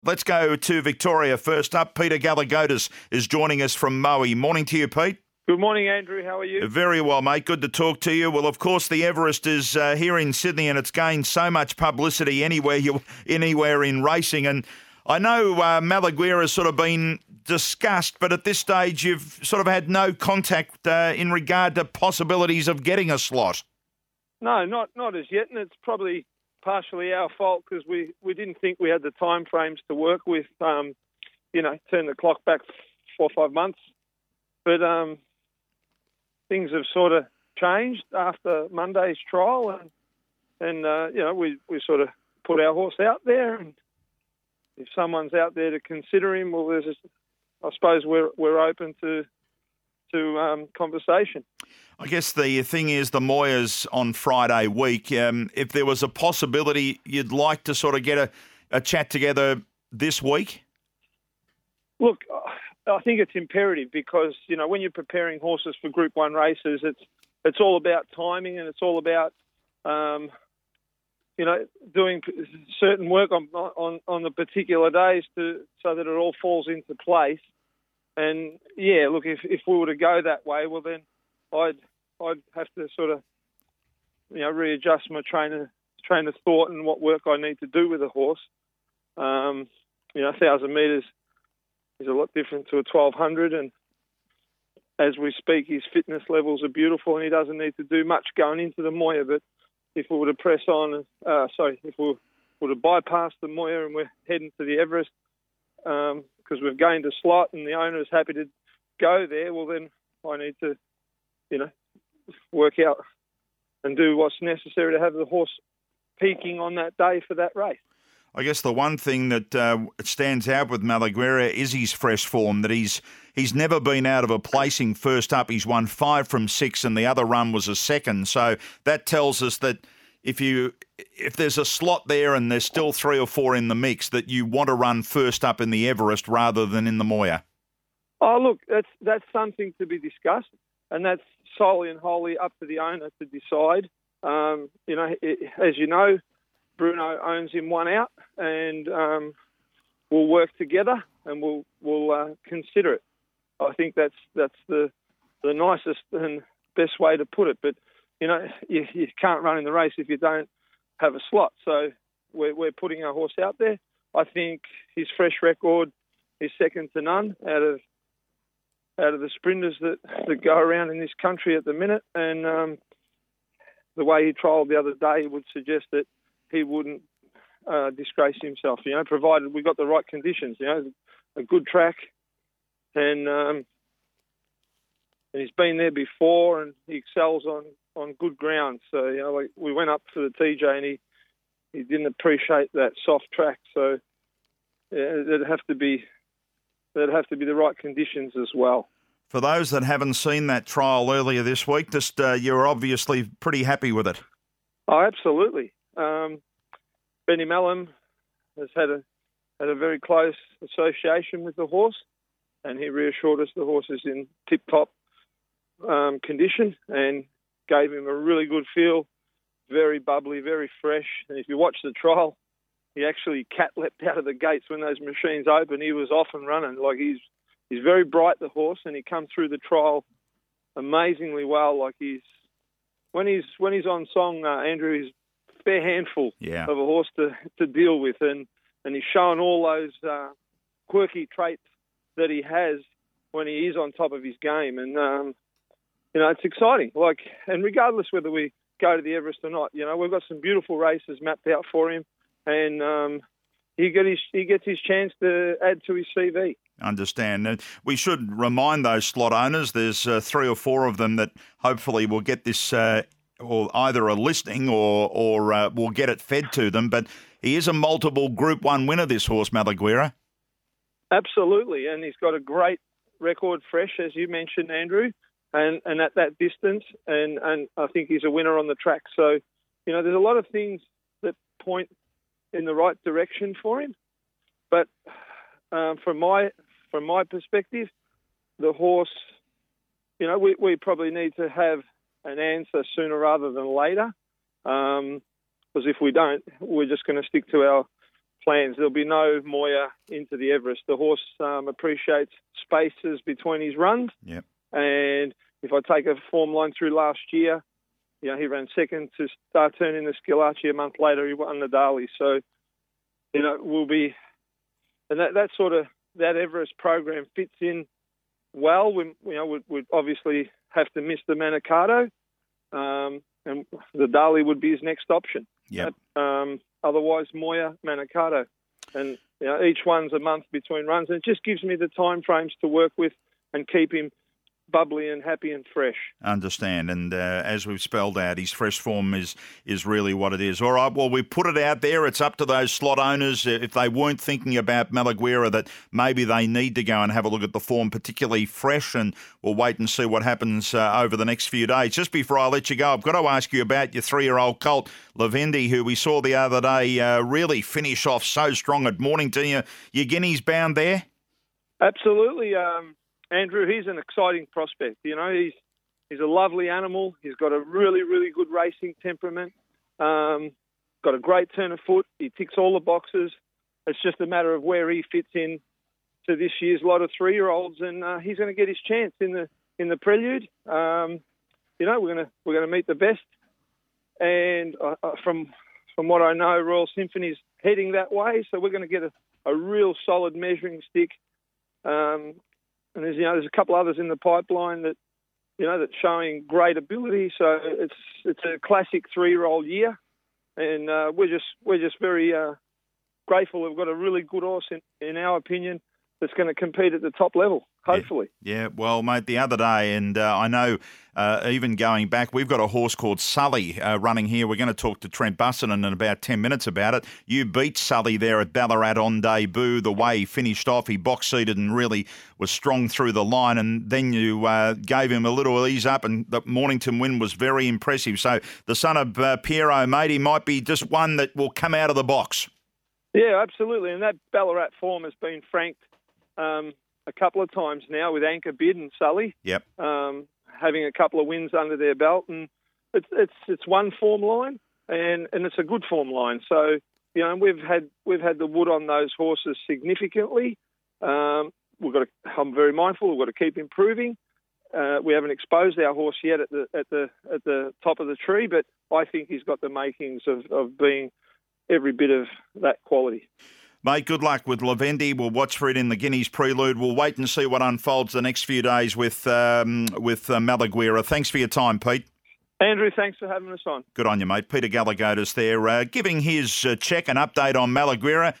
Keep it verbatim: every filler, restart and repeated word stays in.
Let's go to Victoria first up. Peter Galagotis is joining us from Moe. Morning to you, Pete. Good morning, Andrew. How are you? Very well, mate. Good to talk to you. Well, of course, the Everest is uh, here in Sydney, and it's gained so much publicity anywhere you anywhere in racing. And I know uh, Malaguirre has sort of been discussed, but at this stage, you've sort of had no contact uh, in regard to possibilities of getting a slot. No, not not as yet, and it's probably partially our fault because we, we didn't think we had the time frames to work with. Um, you know, turn the clock back four or five months, but um. Things have sort of changed after Monday's trial, and and uh, you know we, we sort of put our horse out there, and if someone's out there to consider him, well, there's a, I suppose we're we're open to to um, conversation. I guess the thing is the Moyers on Friday week. Um, if there was a possibility, you'd like to sort of get a, a chat together this week. Look, I think it's imperative because, you know, when you're preparing horses for Group One races, it's it's all about timing and it's all about, um, you know, doing certain work on, on on the particular days to so that it all falls into place. And yeah, look, if, if we were to go that way, well then I'd I'd have to sort of, you know, readjust my train of train of thought and what work I need to do with a horse. Um, you know, a thousand metres is a lot different to a twelve hundred, and as we speak, his fitness levels are beautiful, and he doesn't need to do much going into the Moya. But if we were to press on, uh, sorry, if we were to bypass the Moya and we're heading to the Everest because um, we've gained a slot and the owner is happy to go there, well then I need to, you know, work out and do what's necessary to have the horse peaking on that day for that race. I guess the one thing that uh, stands out with Malaguirre is his fresh form, that he's he's never been out of a placing first up. He's won five from six and the other run was a second. So that tells us that if you if there's a slot there and there's still three or four in the mix, that you want to run first up in the Everest rather than in the Moya. Oh, look, that's, that's something to be discussed, and that's solely and wholly up to the owner to decide. Um, you know, it, as you know, Bruno owns him one out, and um, we'll work together and we'll we'll uh, consider it. I think that's that's the the nicest and best way to put it. But you know, you, you can't run in the race if you don't have a slot. So we're we're putting our horse out there. I think his fresh record is second to none out of out of the sprinters that, that go around in this country at the minute. And um, the way he trialled the other day would suggest that he wouldn't uh, disgrace himself, you know, provided we got the right conditions, you know, a good track. And, um, and he's been there before and he excels on, on good ground. So, you know, like we went up to the T J and he, he didn't appreciate that soft track. So yeah, it'd have to be, there'd have to be the right conditions as well. For those that haven't seen that trial earlier this week, just uh, you're obviously pretty happy with it. Oh, absolutely. Um, Benny Mellum has had a had a very close association with the horse, and he reassured us the horse is in tip-top um, condition and gave him a really good feel, very bubbly, very fresh. And if you watch the trial, he actually cat-leapt out of the gates when those machines opened. He was off and running. Like he's he's very bright, the horse, and he come through the trial amazingly well. Like he's when he's when he's on song, uh, Andrew, he's fair handful yeah. of a horse to, to deal with, and, and he's shown all those uh, quirky traits that he has when he is on top of his game. And, um, you know, it's exciting. Like, and regardless whether we go to the Everest or not, you know, we've got some beautiful races mapped out for him, and um, he, get his, he gets his chance to add to his C V. Understand. And we should remind those slot owners, there's uh, three or four of them that hopefully will get this uh, or either a listing or or uh, we'll get it fed to them. But he is a multiple Group One winner, this horse, Malaguirre. Absolutely, and he's got a great record fresh, as you mentioned, Andrew, and, and at that distance, and, and I think he's a winner on the track. So, you know, there's a lot of things that point in the right direction for him. But um, from my from my perspective, the horse, you know, we, we probably need to have an answer sooner rather than later, because um, if we don't, we're just going to stick to our plans. There'll be no Moya into the Everest. The horse um, appreciates spaces between his runs. Yep. And if I take a form line through last year, you know, he ran second to start turning the Skillaci. A month later, he won the Darley. So, you know, we'll be, and that, that sort of, that Everest program fits in well. We, you know, we'd, we'd obviously have to miss the Manikato, um, and the Darley would be his next option. Yep. But, um, otherwise, Moya, Manikato. And, you know, each one's a month between runs. And it just gives me the time frames to work with and keep him bubbly and happy and fresh. Understand. And uh, as we've spelled out, his fresh form is is really what it is. All right, well, we put it out there. It's up to those slot owners. If they weren't thinking about Malaguera, that maybe they need to go and have a look at the form, particularly fresh, and we'll wait and see what happens uh, over the next few days. Just before I let you go, I've got to ask you about your three-year-old colt, Lavendi, who we saw the other day uh, really finish off so strong at Mornington. Your, your guineas bound there? Absolutely, um Andrew, he's an exciting prospect. You know, he's he's a lovely animal. He's got a really, really good racing temperament. Um, got a great turn of foot. He ticks all the boxes. It's just a matter of where he fits in to this year's lot of three-year-olds, and uh, he's going to get his chance in the in the Prelude. Um, you know, we're going to we're going to meet the best, and uh, from from what I know, Royal Symphony's heading that way. So we're going to get a, a real solid measuring stick. Um, And there's, you know, there's a couple others in the pipeline that, you know, that's showing great ability. So it's it's a classic three-year-old year, and uh, we're just we're just very uh, grateful we've got a really good horse in, in our opinion that's going to compete at the top level. Hopefully. Yeah, yeah. Well, mate, the other day, and uh, I know uh, even going back, we've got a horse called Sully uh, running here. We're going to talk to Trent Buston in about ten minutes about it. You beat Sully there at Ballarat on debut. The way he finished off, he box-seated and really was strong through the line, and then you uh, gave him a little ease up, and the Mornington win was very impressive. So the son of uh, Piero, mate, he might be just one that will come out of the box. Yeah, absolutely. And that Ballarat form has been franked um, a couple of times now with Anchor Bid and Sully. Yep. Um, having a couple of wins under their belt, and it's it's it's one form line, and, and it's a good form line. So you know we've had we've had the wood on those horses significantly. Um, we've got to, I'm very mindful. We've got to keep improving. Uh, we haven't exposed our horse yet at the at the at the top of the tree, but I think he's got the makings of, of being every bit of that quality. Mate, good luck with Lavendi. We'll watch for it in the Guineas Prelude. We'll wait and see what unfolds the next few days with um, with uh, Malaguera. Thanks for your time, Pete. Andrew, thanks for having us on. Good on you, mate. Peter Galligotis there, uh, giving his uh, check and update on Malaguera.